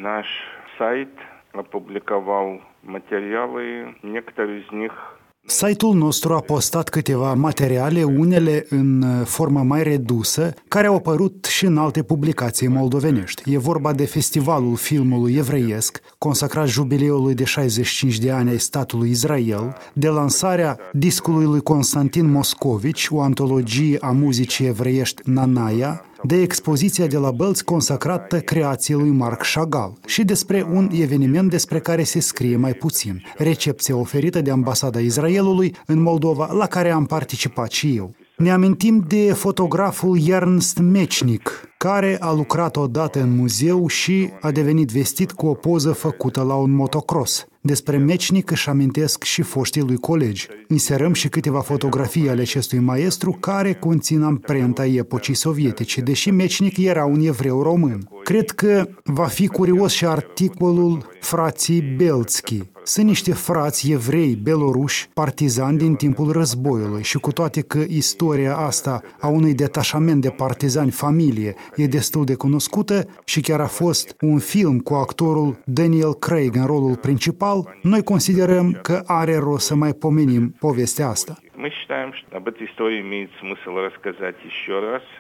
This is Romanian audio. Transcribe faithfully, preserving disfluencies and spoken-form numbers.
Наш сайт опубликовал материалы, некоторые из них. Site-ul nostru a postat câteva materiale, unele în formă mai redusă, care au apărut și în alte publicații moldovenești. E vorba de Festivalul Filmului Evreiesc, consacrat jubileului de șaizeci și cinci de ani ai statului Israel, de lansarea discului lui Constantin Moscovici, o antologie a muzicii evreiești Nanaia, de expoziția de la Bălți consacrată creației lui Marc Chagall și despre un eveniment despre care se scrie mai puțin, recepția oferită de Ambasada Israelului în Moldova, la care am participat și eu. Ne amintim de fotograful Ernst Mechnik, care a lucrat odată în muzeu și a devenit vestit cu o poză făcută la un motocross. Despre Mechnik își amintesc și foștii lui colegi. Inserăm și câteva fotografii ale acestui maestru care conțin amprenta epocii sovietice, deși Mechnik era un evreu român. Cred că va fi curios și articolul frații Belțchi. Sunt niște frați evrei beloruși, partizani din timpul războiului și cu toate că istoria asta a unui detașament de partizani familie e destul de cunoscută și chiar a fost un film cu actorul Daniel Craig în rolul principal, noi considerăm că are rost să mai pomenim povestea asta. Мы считаем, что об этой истории имеет смысл рассказать еще раз.